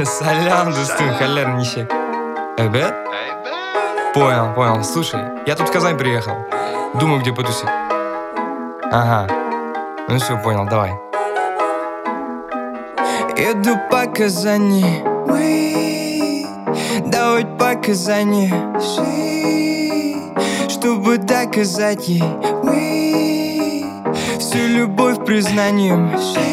Салям, достын, халярничек. Evet? Понял. Слушай, я тут в Казань приехал. Думаю, где потусить. Ага. Ну все, понял, давай. Иду по Казани. Давай по Казани. Чтобы доказать ей всю любовь признанием.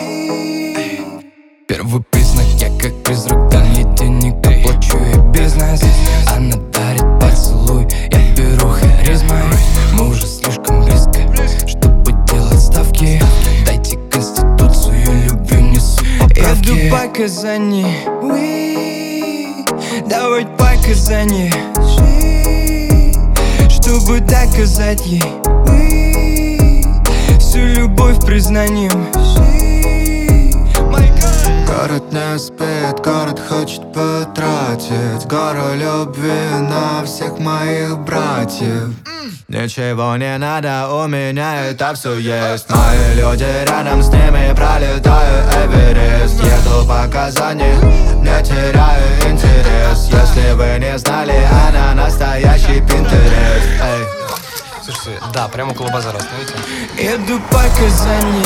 Первый признак, я как призрак, дам ей денег, оплачу ей бизнес. Она дарит поцелуй, я беру харизмой. Мы уже слишком близко, чтобы делать ставки. Дайте конституцию, любви несу поправки. Еду по Казани, давай по Казани, чтобы доказать ей всю любовь признанием. Город не спит, город хочет потратить гору любви на всех моих братьев. Ничего не надо, у меня это все есть. Мои люди рядом с ними, пролетаю Эверест. Еду по Казани, не теряю интерес. Если вы не знали, она настоящий Пинтерест. Слушайте, да, прямо около базара остановите. Еду по Казани,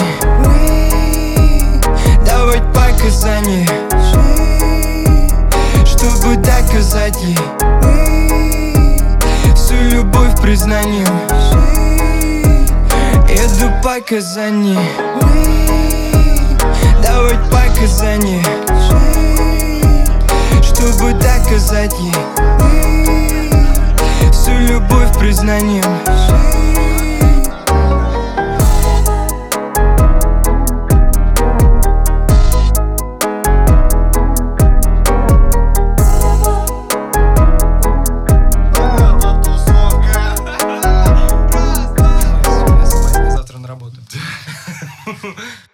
давай по Казани, чтобы доказать ей всю любовь признанием. Еду по Казани, давай по Казани, чтобы доказать ей всю любовь признанием. Завтра на работу.